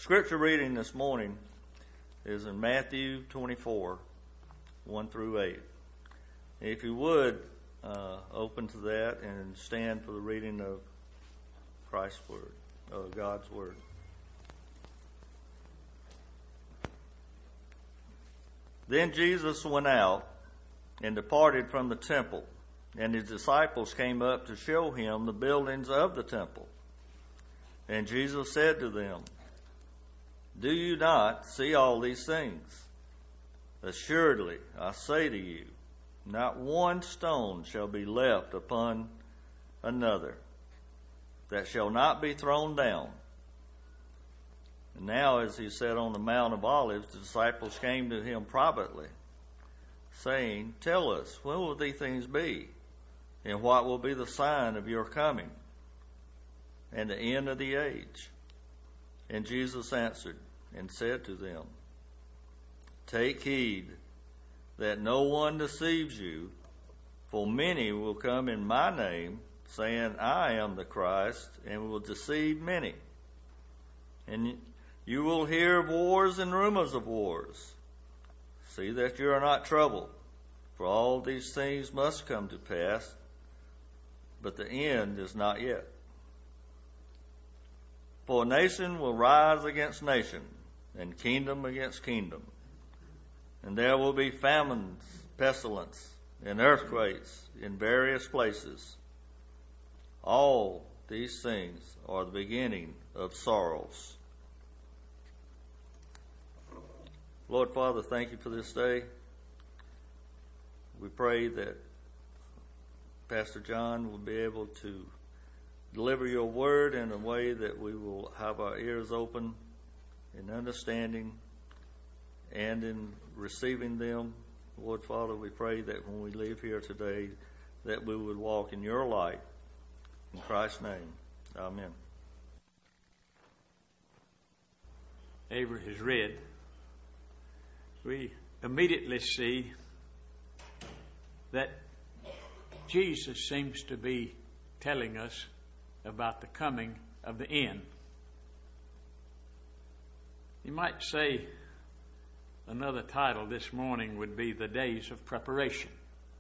Scripture reading this morning is in Matthew 24, 1 through 8. If you would, open to that and stand for the reading of Christ's Word, of God's Word. Then Jesus went out and departed from the temple, and his disciples came up to show him the buildings of the temple. And Jesus said to them, "Do you not see all these things? Assuredly, I say to you, not one stone shall be left upon another that shall not be thrown down." And now, as he sat on the Mount of Olives, the disciples came to him privately, saying, "Tell us, when will these things be? And what will be the sign of your coming and the end of the age?" And Jesus answered and said to them, "Take heed that no one deceives you, for many will come in my name, saying, 'I am the Christ,' and will deceive many. And you will hear of wars and rumors of wars. See that you are not troubled, for all these things must come to pass, but the end is not yet. For nation will rise against nation, and kingdom against kingdom. And there will be famines, pestilence, and earthquakes in various places. All these things are the beginning of sorrows." Lord Father, thank you for this day. We pray that Pastor John will be able to deliver your word in a way that we will have our ears open in understanding and in receiving them. Lord Father, we pray that when we leave here today, that we would walk in your light. In Christ's name, amen. Avery has read. We immediately see that Jesus seems to be telling us about the coming of the end. You might say another title this morning would be "The Days of Preparation."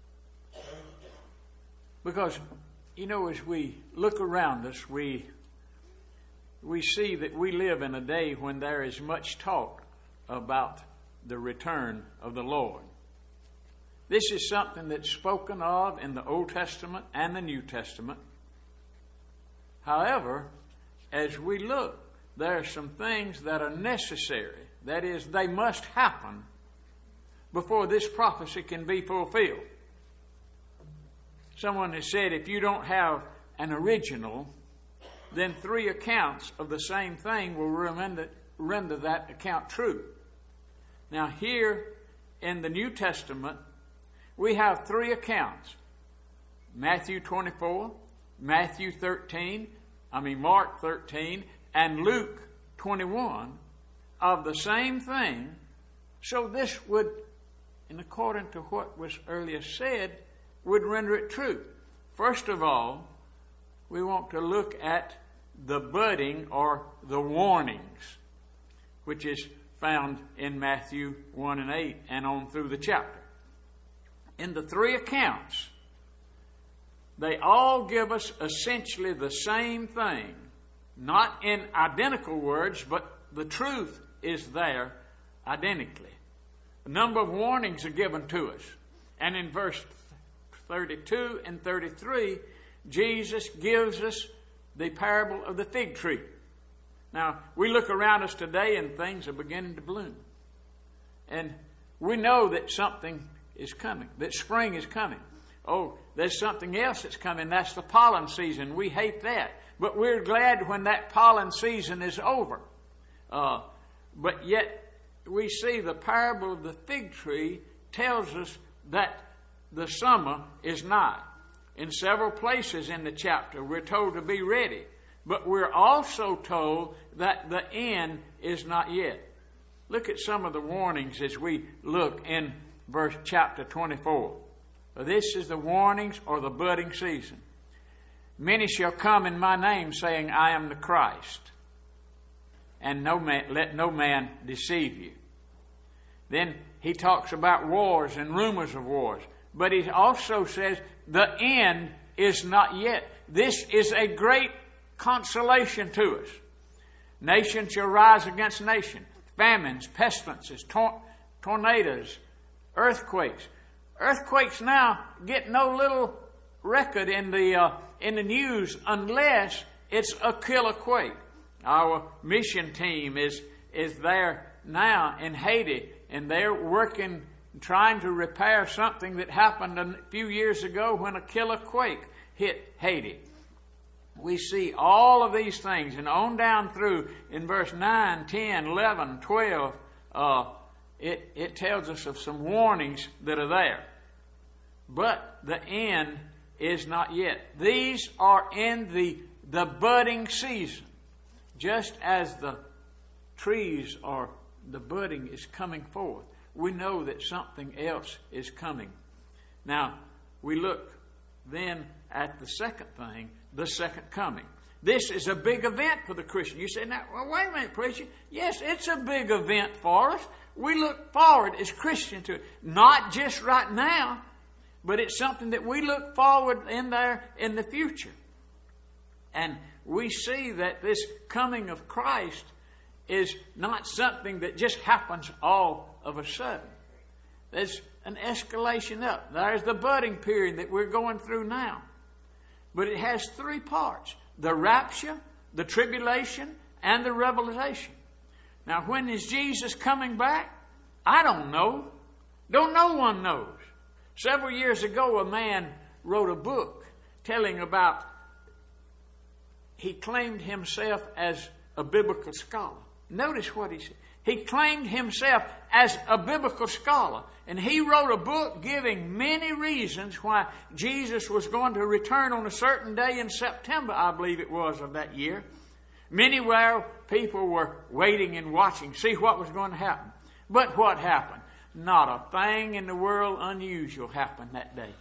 Because, as we look around us, we see that we live in a day when there is much talk about the return of the Lord. This is something that's spoken of in the Old Testament and the New Testament. However, as we look, there are some things that are necessary. That is, they must happen before this prophecy can be fulfilled. Someone has said, if you don't have an original, then 3 accounts of the same thing will render that account true. Now, here in the New Testament, we have 3 accounts. Matthew 24, Mark 13, and Luke 21 of the same thing. So this would, in accordance to what was earlier said, would render it true. First of all, we want to look at the budding or the warnings, which is found in Matthew 1 and 8 and on through the chapter. In the 3 accounts, they all give us essentially the same thing, not in identical words, but the truth is there identically. A number of warnings are given to us. And in verse 32 and 33, Jesus gives us the parable of the fig tree. Now, we look around us today and things are beginning to bloom. And we know that something is coming, that spring is coming. Oh, there's something else that's coming. That's the pollen season. We hate that. But we're glad when that pollen season is over. But yet, we see the parable of the fig tree tells us that the summer is nigh. In several places in the chapter, we're told to be ready. But we're also told that the end is not yet. Look at some of the warnings as we look in chapter 24. This is the warnings or the budding season. Many shall come in my name saying, I am the Christ. and let no man deceive you. Then he talks about wars and rumors of wars. But he also says the end is not yet. This is a great consolation to us. Nation shall rise against nation. Famines, pestilences, tornadoes, earthquakes. Earthquakes now get no little record in the news unless it's a killer quake. Our mission team is there now in Haiti, and they're working, trying to repair something that happened a few years ago when a killer quake hit Haiti. We see all of these things, and on down through in verse 9, 10, 11, 12, it tells us of some warnings that are there. But the end is not yet. These are in the budding season. Just as the trees or the budding is coming forth, we know that something else is coming. Now, we look then at the second thing, the second coming. This is a big event for the Christian. You say, now, well, wait a minute, preacher. Yes, it's a big event for us. We look forward as Christians to it. Not just right now, but it's something that we look forward in there in the future. And we see that this coming of Christ is not something that just happens all of a sudden. There's an escalation up. There's the budding period that we're going through now. But it has three parts: the rapture, the tribulation, and the revelation. Now, when is Jesus coming back? I don't know. No one knows. Several years ago, a man wrote a book telling about, he claimed himself as a biblical scholar. Notice what he said. He claimed himself as a biblical scholar. And he wrote a book giving many reasons why Jesus was going to return on a certain day in September, I believe it was, of that year. Many where people were waiting and watching, see what was going to happen. But what happened? Not a thing in the world unusual happened that day.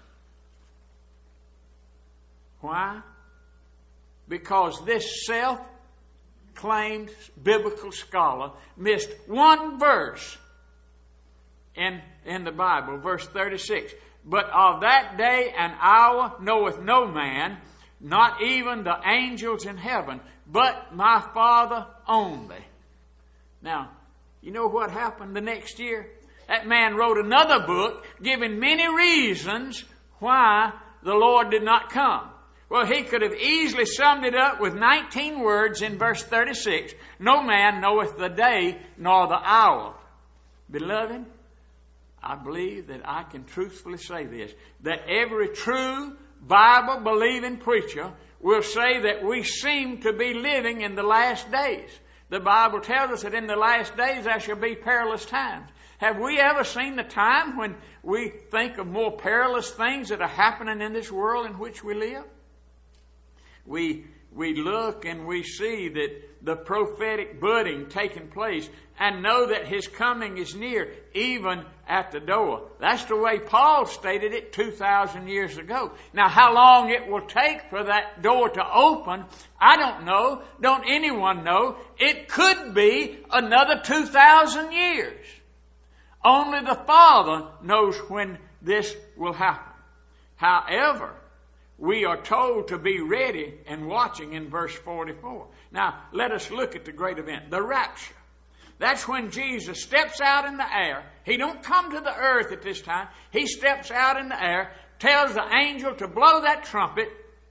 Why? Because this self-claimed biblical scholar missed one verse in the Bible, verse 36. But of that day and hour knoweth no man, not even the angels in heaven, but my Father only. Now, you know what happened the next year? That man wrote another book giving many reasons why the Lord did not come. Well, he could have easily summed it up with 19 words in verse 36. No man knoweth the day nor the hour. Beloved, I believe that I can truthfully say this, that every true Bible-believing preacher will say that we seem to be living in the last days. The Bible tells us that in the last days there shall be perilous times. Have we ever seen the time when we think of more perilous things that are happening in this world in which we live? We look and we see that the prophetic budding taking place and know that His coming is near, even at the door. That's the way Paul stated it 2,000 years ago. Now, how long it will take for that door to open, I don't know. Don't anyone know. It could be another 2,000 years. Only the Father knows when this will happen. However, we are told to be ready and watching in verse 44. Now, let us look at the great event, the rapture. That's when Jesus steps out in the air. He don't come to the earth at this time. He steps out in the air, tells the angel to blow that trumpet,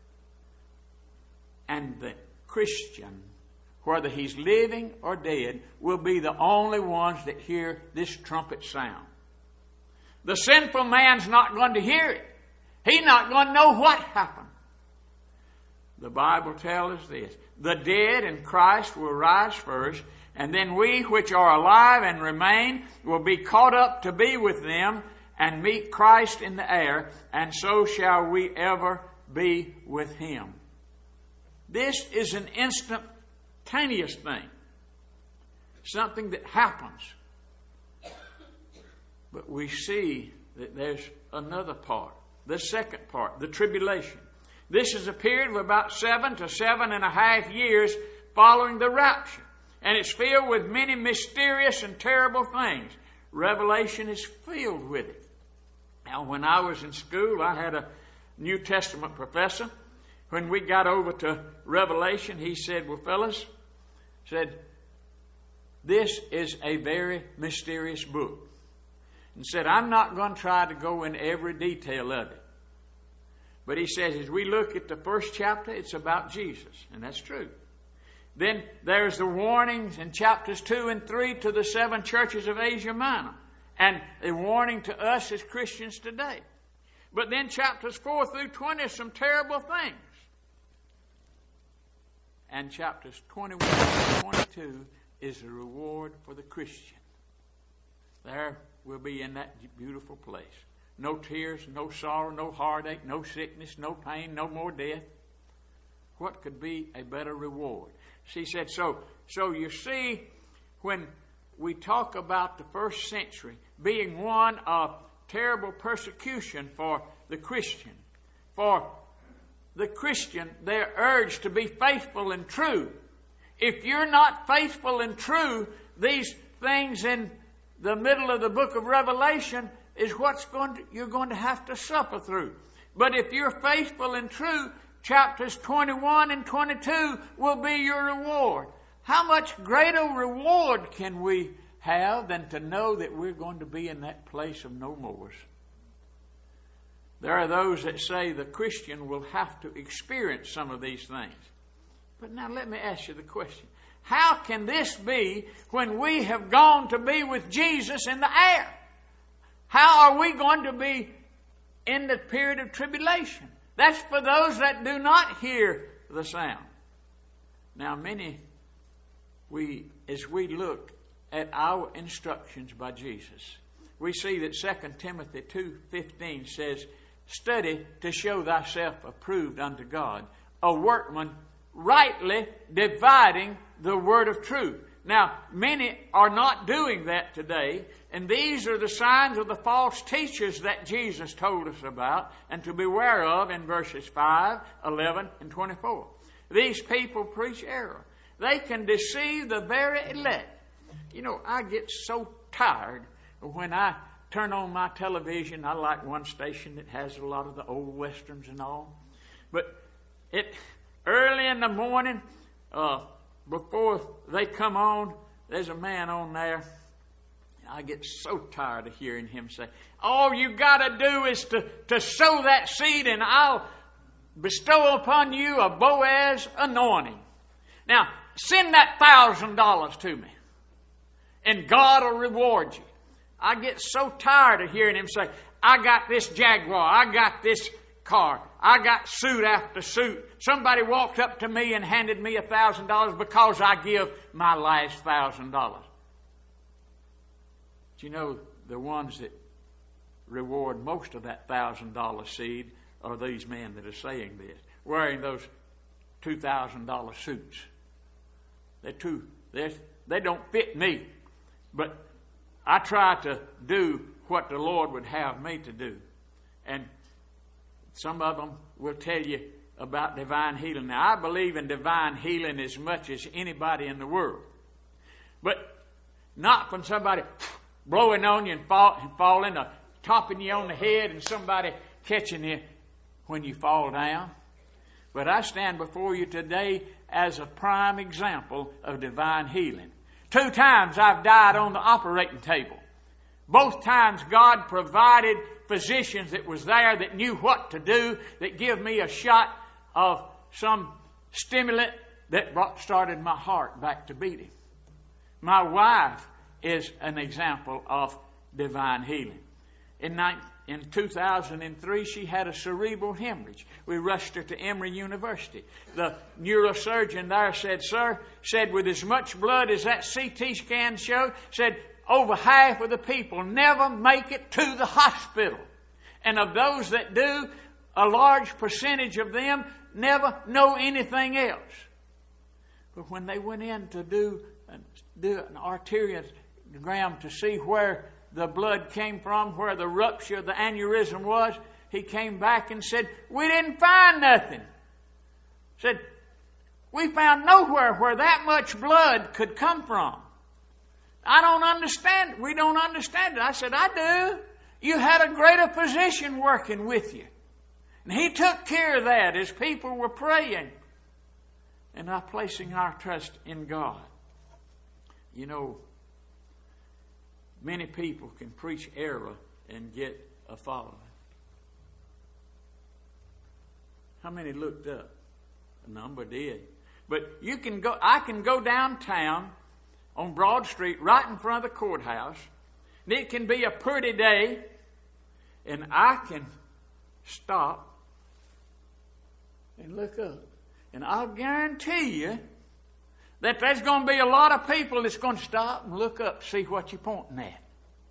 and the Christian, whether he's living or dead, will be the only ones that hear this trumpet sound. The sinful man's not going to hear it. He's not going to know what happened. The Bible tells us this: the dead in Christ will rise first, and then we which are alive and remain will be caught up to be with them and meet Christ in the air, and so shall we ever be with Him. This is an instantaneous thing, something that happens. But we see that there's another part. The second part, the tribulation. This is a period of about 7 to 7.5 years following the rapture. And it's filled with many mysterious and terrible things. Revelation is filled with it. Now, when I was in school, I had a New Testament professor. When we got over to Revelation, he said, well, fellas, this is a very mysterious book. And said, I'm not going to try to go in every detail of it. But he says, as we look at the first chapter, it's about Jesus. And that's true. Then there's the warnings in chapters 2 and 3 to the 7 churches of Asia Minor. And a warning to us as Christians today. But then chapters 4 through 20 are some terrible things. And chapters 21 and 22 is the reward for the Christian. There we'll be in that beautiful place. No tears, no sorrow, no heartache, no sickness, no pain, no more death. What could be a better reward? She said, so you see, when we talk about the first century being one of terrible persecution for the Christian, they're urged to be faithful and true. If you're not faithful and true, these things in the middle of the book of Revelation is you're going to have to suffer through. But if you're faithful and true, chapters 21 and 22 will be your reward. How much greater reward can we have than to know that we're going to be in that place of no mores? There are those that say the Christian will have to experience some of these things. But now let me ask you the question. How can this be when we have gone to be with Jesus in the air? How are we going to be in the period of tribulation? That's for those that do not hear the sound. Now, as we look at our instructions by Jesus, we see that 2 Timothy 2:15 says, study to show thyself approved unto God, a workman rightly dividing the word of truth. Now, many are not doing that today, and these are the signs of the false teachers that Jesus told us about and to beware of in verses 5, 11, and 24. These people preach error. They can deceive the very elect. You know, I get so tired when I turn on my television. I like one station that has a lot of the old westerns and all. But early in the morning, before they come on, there's a man on there. I get so tired of hearing him say, all you got to do is to sow that seed and I'll bestow upon you a Boaz anointing. Now, send that $1,000 to me and God will reward you. I get so tired of hearing him say, I got this Jaguar, I got this car, I got suit after suit. Somebody walked up to me and handed me $1,000 because I give my last $1,000. Do you know the ones that reward most of that $1,000 seed are these men that are saying this, wearing those $2,000 suits. They don't fit me, but I try to do what the Lord would have me to do. And some of them will tell you about divine healing. Now, I believe in divine healing as much as anybody in the world. But not from somebody blowing on you and falling or topping you on the head and somebody catching you when you fall down. But I stand before you today as a prime example of divine healing. 2 times I've died on the operating table. Both times God provided physicians that was there that knew what to do, that give me a shot of some stimulant that started my heart back to beating. My wife is an example of divine healing. In 2003, she had a cerebral hemorrhage. We rushed her to Emory University. The neurosurgeon there said with as much blood as that CT scan showed, said over half of the people never make it to the hospital. And of those that do, a large percentage of them never know anything else. But when they went in to do an arteriogram to see where the blood came from, where the rupture of the aneurysm was, he came back and said, we didn't find nothing. Said, We found nowhere where that much blood could come from. I don't understand. We don't understand it. I said, I do. You had a greater physician working with you. And he took care of that as people were praying and not placing our trust in God. You know, many people can preach error and get a following. How many looked up? A number did. But I can go downtown on Broad Street right in front of the courthouse, and it can be a pretty day, and I can stop and look up. And I'll guarantee you that there's going to be a lot of people that's going to stop and look up to see what you're pointing at.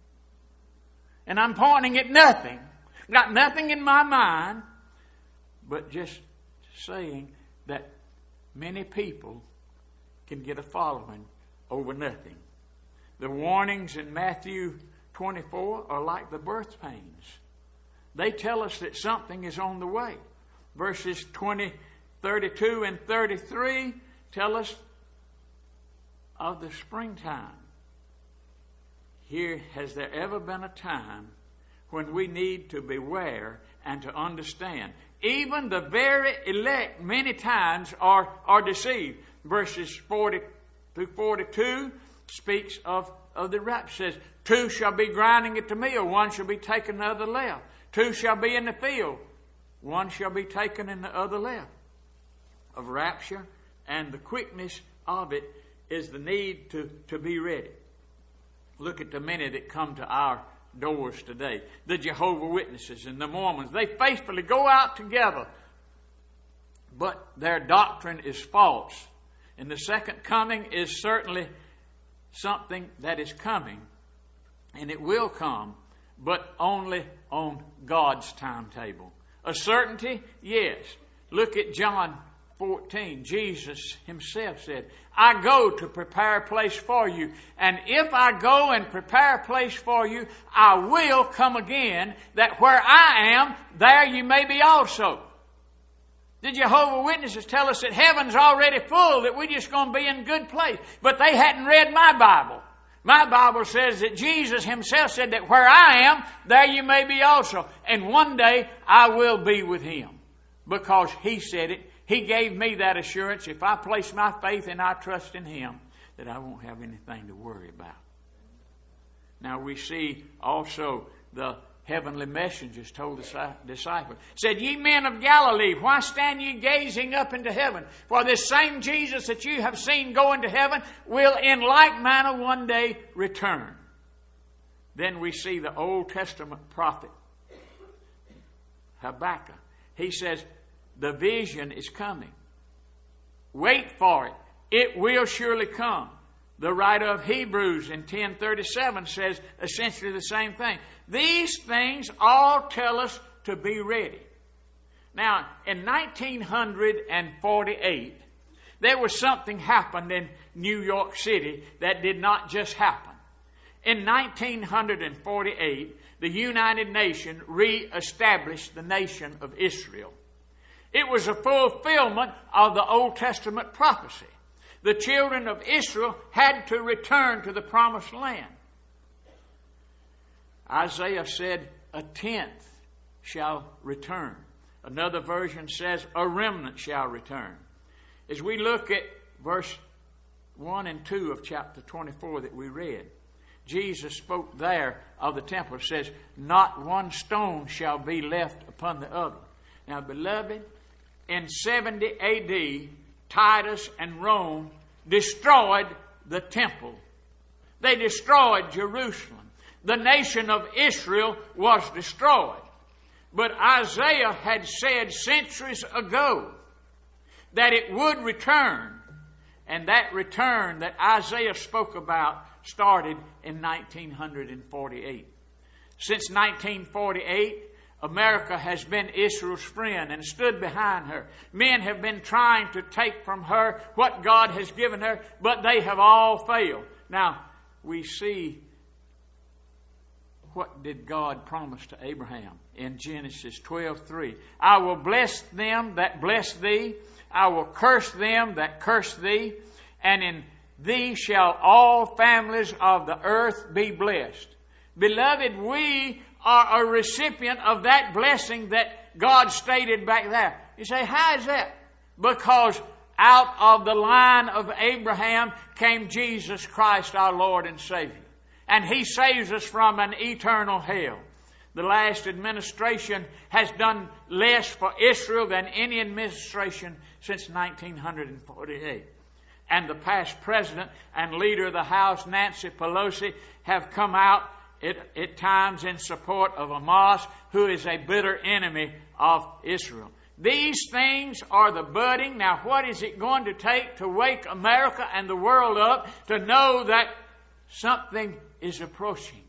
And I'm pointing at nothing. Got nothing in my mind, but just saying that many people can get a following over nothing. The warnings in Matthew 24 are like the birth pains. They tell us that something is on the way. Verses 32 and 33 tell us of the springtime. Here, has there ever been a time when we need to beware and to understand? Even the very elect many times are deceived. Verses 40 through 42 speaks of the rapture. Says, 2 shall be grinding at the mill, 1 shall be taken the other left. 2 shall be in the field, 1 shall be taken in the other left. Of rapture and the quickness of it is the need to be ready. Look at the many that come to our doors today. The Jehovah Witnesses and the Mormons. They faithfully go out together, but their doctrine is false. And the second coming is certainly something that is coming, and it will come, but only on God's timetable. A certainty? Yes. Look at John 14. Jesus himself said, I go to prepare a place for you. And if I go and prepare a place for you, I will come again, that where I am, there you may be also. The Jehovah Witnesses tell us that heaven's already full, that we're just going to be in a good place. But they hadn't read my Bible. My Bible says that Jesus himself said that where I am, there you may be also. And one day I will be with him. Because he said it. He gave me that assurance. If I place my faith and I trust in him, that I won't have anything to worry about. Now we see also the heavenly messengers told the disciples, said, Ye men of Galilee, why stand ye gazing up into heaven? For this same Jesus that you have seen go into heaven will in like manner one day return. Then we see the Old Testament prophet Habakkuk. He says, the vision is coming. Wait for it. It will surely come. The writer of Hebrews in 10:37 says essentially the same thing. These things all tell us to be ready. Now, in 1948, there was something happened in New York City that did not just happen. In 1948, the United Nations re-established the nation of Israel. It was a fulfillment of the Old Testament prophecy. The children of Israel had to return to the promised land. Isaiah said, a tenth shall return. Another version says, a remnant shall return. As we look at verse 1 and 2 of chapter 24 that we read, Jesus spoke there of the temple. It says, not one stone shall be left upon the other. Now, beloved, in 70 A.D., Titus and Rome destroyed the temple. They destroyed Jerusalem. The nation of Israel was destroyed. But Isaiah had said centuries ago that it would return. And that return that Isaiah spoke about started in 1948. Since 1948, America has been Israel's friend and stood behind her. Men have been trying to take from her what God has given her, but they have all failed. Now, we see what did God promise to Abraham in Genesis 12:3. I will bless them that bless thee, I will curse them that curse thee, and in thee shall all families of the earth be blessed. Beloved, we are a recipient of that blessing that God stated back there. You say, how is that? Because out of the line of Abraham came Jesus Christ, our Lord and Savior. And He saves us from an eternal hell. The last administration has done less for Israel than any administration since 1948. And the past president and leader of the House, Nancy Pelosi, have come out at times in support of Hamas, who is a bitter enemy of Israel. These things are the budding. Now, what is it going to take to wake America and the world up to know that something is approaching?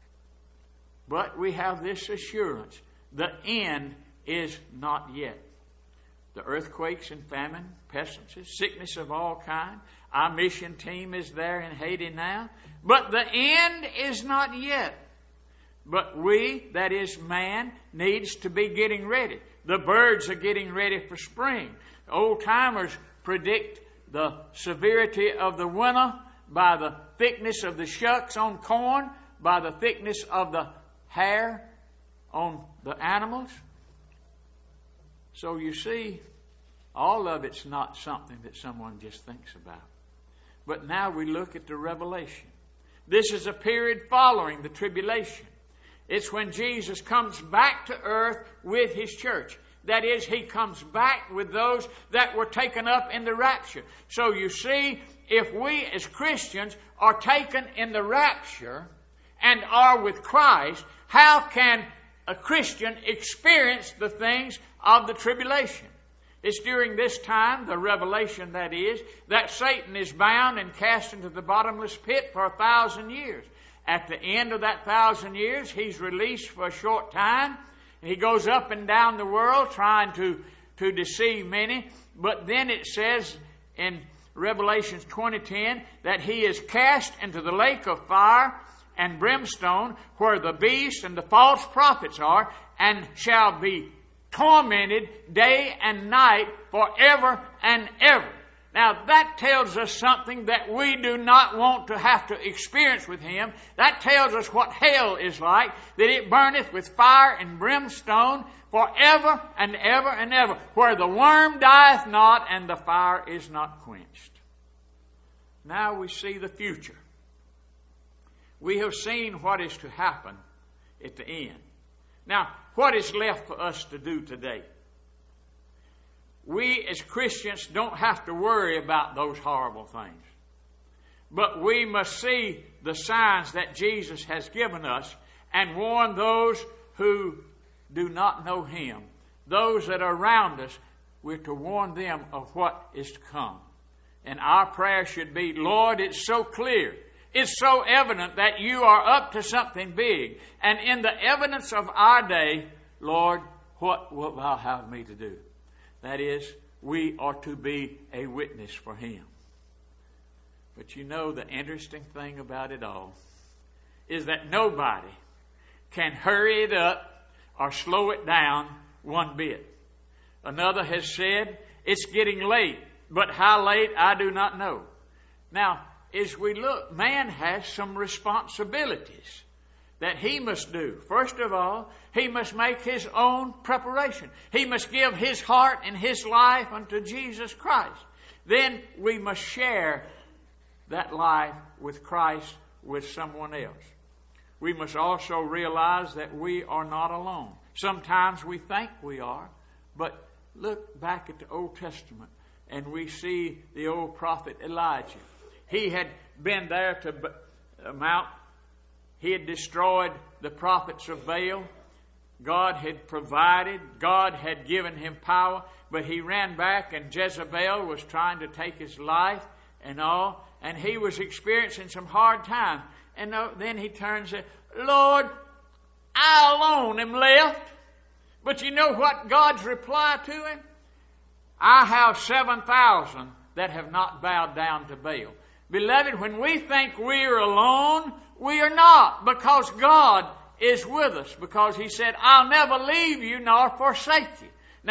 But we have this assurance. The end is not yet. The earthquakes and famine, pestilences, sickness of all kinds. Our mission team is there in Haiti now. But the end is not yet. But we, that is man, needs to be getting ready. The birds are getting ready for spring. Old timers predict the severity of the winter by the thickness of the shucks on corn, by the thickness of the hair on the animals. So you see, all of it's not something that someone just thinks about. But now we look at the revelation. This is a period following the tribulation. It's when Jesus comes back to earth with His church. That is, He comes back with those that were taken up in the rapture. So you see, if we as Christians are taken in the rapture and are with Christ, how can a Christian experience the things of the tribulation? It's during this time, the revelation that is, that Satan is bound and cast into the bottomless pit for 1,000 years. At the end of that 1,000 years, he's released for a short time. He goes up and down the world trying to deceive many. But then it says in Revelation 20:10 that he is cast into the lake of fire and brimstone, where the beast and the false prophets are, and shall be tormented day and night forever and ever. Now that tells us something that we do not want to have to experience with Him. That tells us what hell is like, that it burneth with fire and brimstone forever and ever and ever, where the worm dieth not and the fire is not quenched. Now we see the future. We have seen what is to happen at the end. Now, what is left for us to do today? We as Christians don't have to worry about those horrible things. But we must see the signs that Jesus has given us and warn those who do not know Him. Those that are around us, we're to warn them of what is to come. And our prayer should be, Lord, it's so clear. It's so evident that you are up to something big. And in the evidence of our day, Lord, what wilt thou have me to do? That is, we are to be a witness for Him. But you know, the interesting thing about it all is that nobody can hurry it up or slow it down one bit. Another has said, it's getting late, but how late I do not know. Now, as we look, man has some responsibilities that he must do. First of all, he must make his own preparation. He must give his heart and his life unto Jesus Christ. Then we must share that life with Christ with someone else. We must also realize that we are not alone. Sometimes we think we are, but look back at the Old Testament and we see the old prophet Elijah. He had been there to Mount. He had destroyed the prophets of Baal. God had provided. God had given him power. But he ran back and Jezebel was trying to take his life and all. And he was experiencing some hard times. And then he turns and said, Lord, I alone am left. But you know what God's reply to him? I have 7,000 that have not bowed down to Baal. Beloved, when we think we are alone, we are not, because God is with us, because He said, I'll never leave you nor forsake you. Now,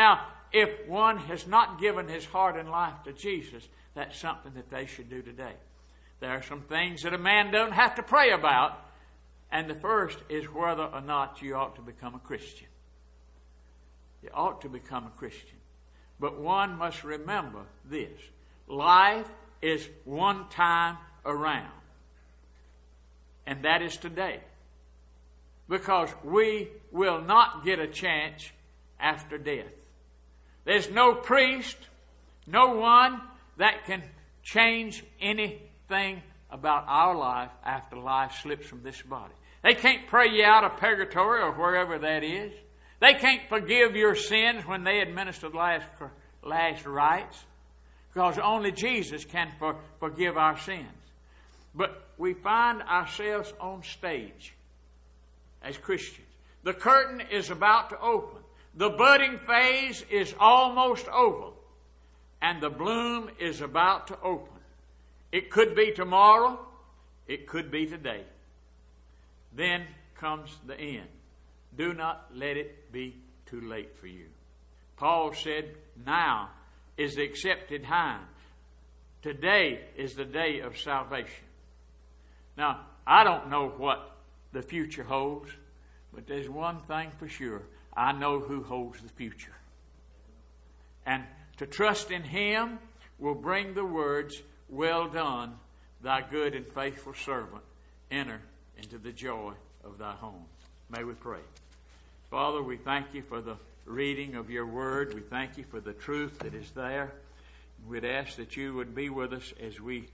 if one has not given his heart and life to Jesus, that's something that they should do today. There are some things that a man doesn't have to pray about, and the first is whether or not you ought to become a Christian. You ought to become a Christian. But one must remember this. Life is one time around. And that is today. Because we will not get a chance after death. There's no priest, no one that can change anything about our life after life slips from this body. They can't pray you out of purgatory or wherever that is. They can't forgive your sins when they administer the last rites, because only Jesus can forgive our sins. But we find ourselves on stage as Christians. The curtain is about to open. The budding phase is almost over, and the bloom is about to open. It could be tomorrow. It could be today. Then comes the end. Do not let it be too late for you. Paul said, now is the accepted time. Today is the day of salvation. Now, I don't know what the future holds, but there's one thing for sure. I know who holds the future. And to trust in Him will bring the words, well done, thy good and faithful servant. Enter into the joy of thy home. May we pray. Father, we thank you for the reading of your word. We thank you for the truth that is there. We'd ask that you would be with us as we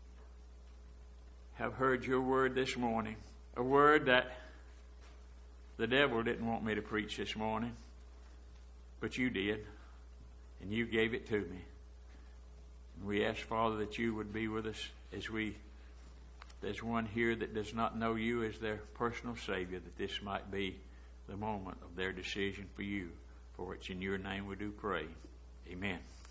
have heard your word this morning. A word that the devil didn't want me to preach this morning, but you did, and you gave it to me. We ask, Father, that you would be with us as there's one here that does not know you as their personal Savior, that this might be the moment of their decision for you, for which in your name we do pray. Amen.